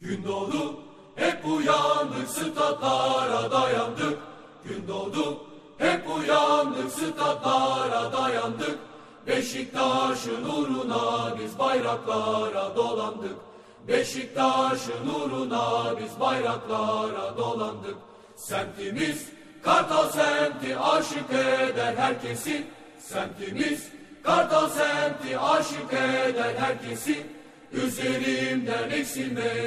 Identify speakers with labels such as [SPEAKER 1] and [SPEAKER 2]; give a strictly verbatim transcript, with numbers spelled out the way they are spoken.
[SPEAKER 1] Gün doğdu, hep uyandık, statlara dayandık. Gün doğdu, hep uyandık, statlara dayandık. Beşiktaş'ın uğruna biz bayraklara dolandık. Beşiktaş'ın uğruna biz bayraklara dolandık. Semtimiz Kartal semti aşık eder herkesi. Semtimiz Kartal semti aşık eder herkesi. Üzerimden eksilme